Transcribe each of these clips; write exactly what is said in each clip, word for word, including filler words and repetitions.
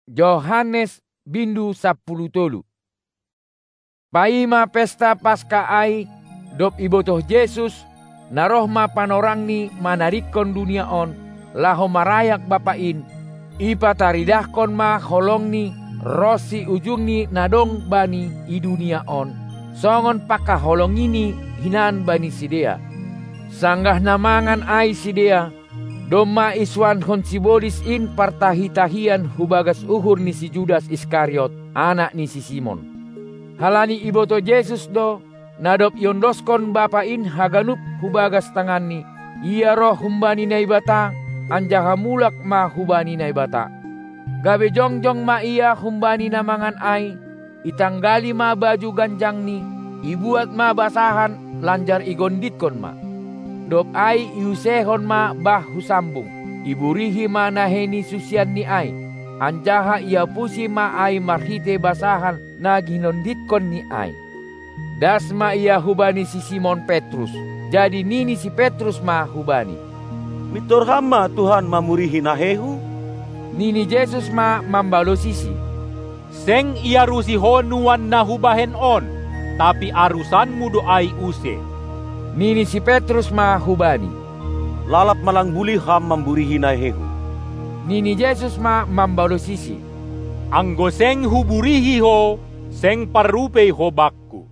Yohanes bindu sapuluh tolu. Paima pesta Paskah ai dop ibotoh Yesus naroh ma panorang ni manarikon dunia on laho marayak bapain ipataridahkon ma holong ni rosi ujung ni nadong bani i dunia on songon paka holong ini hinan bani sidea sanggah namangan ai sidea doma iswan hon sibolis in partahitahian hubagas uhur ni si Judas Iskariot anak ni si Simon. Halani iboto Yesus do nadop yondoskon bapain haganup hubagas tangani ia roh humbani naibata anjaha mulak ma hubani naibata. Gabe jongjong ma ia humbani namangan ai itanggali ma baju ganjang ni ibuat ma basahan lanjar igonditkon ma. Dop ai iusehon ma bah husambung iburihi ma naheni susian ni ai anjaha ia pusi ma ai marhite basahan na ginonditkon ni ai. Das ma ia hubani si Simon Petrus. Jadi nini si Petrus ma hubani. Mitor hama Tuhan mamurihi nahehu? Nini Yesus ma mambalo sisi. Seng ia rusi honuan na hubahen on, tapi arusanmu doai use. Nini si Petrus ma hubani. Lalap malang buli ham mamburihi nahehu. Nini Yesus ma mambalo sisi. Anggo seng huburihi ho, seng parupei ho bakku.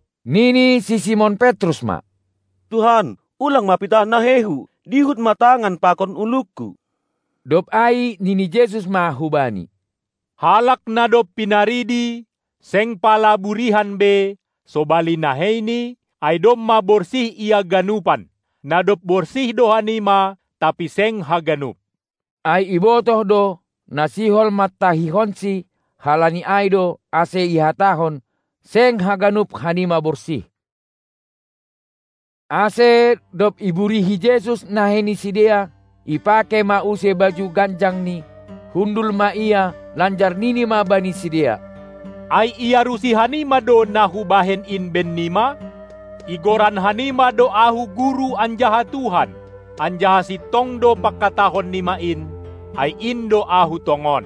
Nini si Simon Petrus ma. Tuhan, ulang mapitah nahehu, dihut matangan pakon ulukku. Dop ai nini Yesus ma hubani. Halak na dop pinaridi, seng pala burihan be, sobali naheni, ay dom ma borsih ia ganupan. Na dop borsih dohani ma, tapi seng haganup. Ai ibotoh do, nasihol matahihon si, halani ai do, ase ihatahon, seng haganup hanima borsih. Ase dop iburihi Yesus naheni sidea, ipake ma use baju ganjang ni, hundul ma ia, lanjar nini ma bani sidea. Ai ia rusi hanima do nahubahen in ben nima, igoran hanima do ahu guru anjaha Tuhan, anjaha si tong do pakatahon nimain, ay indo ahu tongon.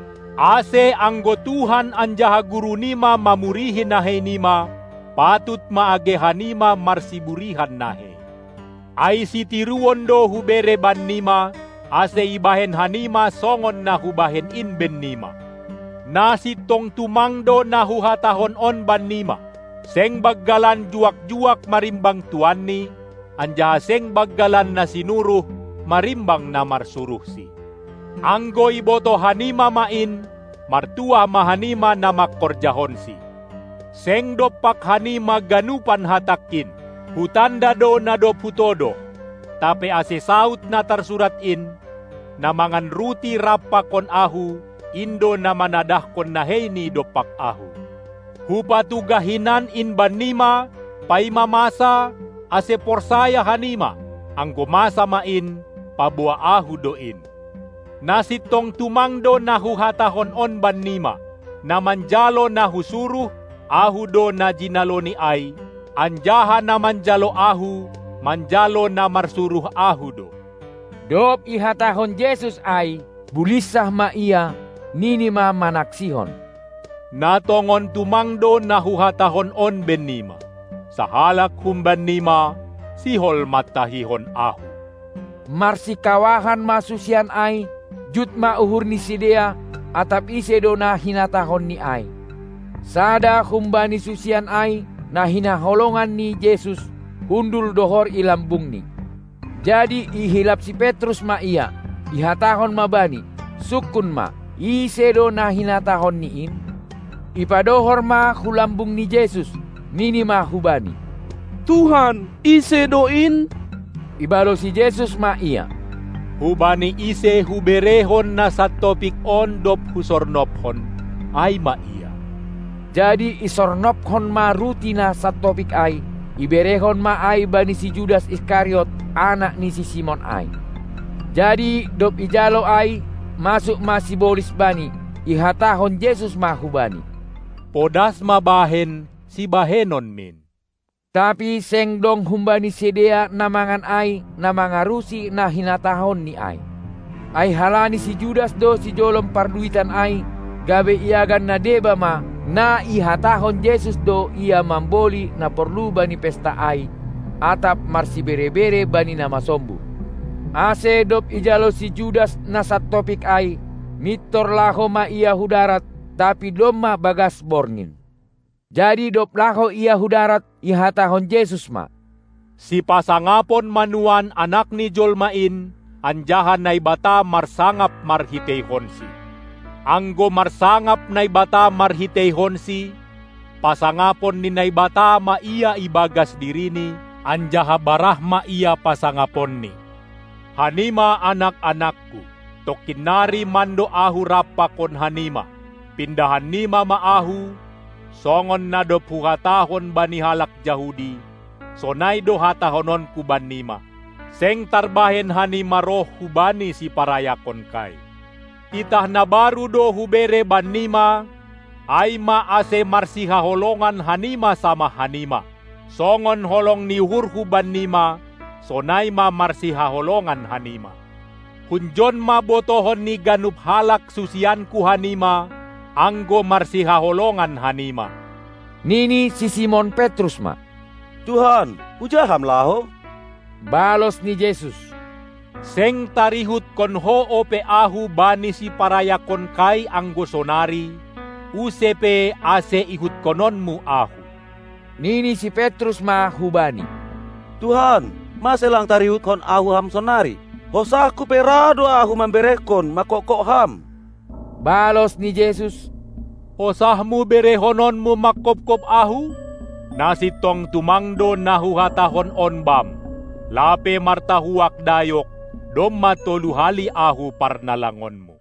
Ase anggo Tuhan anjaha guru nima mamurihin nahe nima, patut maage hanima marsiburihan nahe. Ay si tiruon do hubere ban nima, ase ibahen hanima songon na hubahen in ben nima. Nasi tong tumangdo na huhatahon on ban nima, seng baggalan juak-juak marimbang tuan ni, anjaha seng baggalan na sinuruh marimbang na marsuruh si. Anggo iboto hanima main, martua mahanima na makorjahon si. Seng dopak hanima ganupan hatakin, hutanda do na do putodo, tapi ase saut na tersurat in, namangan ruti rapakon ahu, indo na manadahkon naheni dopak ahu. Hupatugahinan in banima, paima masa, ase porsaya hanima, anggo masa main, pabua ahu doin. Nasitong tumangdo na huhatahon on banima, namanjalo na husuruh, ahu do na jinaloni ay, anjaha na manjalo ahu, manjalo na marsuruh ahu do. Dop ihatahon Yesus ay, bulisah ma ia, nini ma manaksihon. Natongon tumangdo na huhatahon on benima, sahalak humban nima, sihol matahihon ahu. Marsikawahan masusian ay, jut ma uhur ni sidea, atap ise do na hinatahon ni ay. Sada humbani susian ay, na hinaholongan ni Yesus, hundul dohor ilambung ni. Jadi ihilap si Petrus ma ia, ihatahon ma bani, sukun ma, ise do na hinatahon ni in. Ipadohor ma hulambung ni Yesus, nini ma hubani. Tuhan, ise doin? Ibalo si Yesus ma ia. Hubani ise huberehon na sa topik on dop husornophon, ay ma iya. Jadi isornophon ma rutina sa topik ay, iberehon ma ay bani si Judas Iskariot, anak ni si Simon ay. Jadi dop ijalo ay, masuk ma si bolis bani, ihatahon Yesus ma hubani. Podas mabahen si bahenon min. Tapi seng dong humbani sedea namangan ay, namangarusi na hinatahon ni ay. Ay halani si Judas do si jolom parduitan ay, gabe iagan na deba ma na ihatahon Jesus do ia mamboli na perlu bani pesta ai atap marsi bere-bere bani nama sombu. Ase dop ijalo si Judas na sat topik ai mitor laho ma ia hudarat tapi doma bagas borngin. Jadi dop laho ia hudarat ihatahon Jesus ma. Si pasangapon manuan anak ni jolmain anjahan na ibata marsangap marhitehonsi. Anggo marsangap na ibata marhitehonsi, pasangapon ni na ibata ma iya ibagas dirini, anjaha barah ma iya pasangapon ni. Hanima anak-anakku, tokinari mando ahu rapakon hanima, pindahan nima maahu, songon na do puhatahon bani halak Jahudi, sonay do hatahonon ku banima. Seng tarbahen hanima roh hubani si parayakon kay. Itah na baru do hubere banima, ay maase marsiha holongan hanima sama hanima. Songon holong ni hurhu banima, sonay ma marsiha holongan hanima. Hunjon ma botohon ni ganup halak susianku hanima, anggo marsiha holongan hanima. Nini si Simon Petrus ma. Tuhan, ujaham laho. Balos ni Jesus. Seng tarihut kon ho ope ahu bani si parayakon kai anggo sonari, usepe ase ihut kononmu ahu. Nini si Petrus ma hubani. Tuhan, maselang tarihut kon ahu ham sonari. Hosaku perado ahu memberekon makokok ham. Balos ni Jesus. Hosahmu berehononmu makop-kop ahu? Nasitong tumangdo nahu hatahon onbam. Lape martahuak dayok, dom matoluhali ahu parnalangonmu.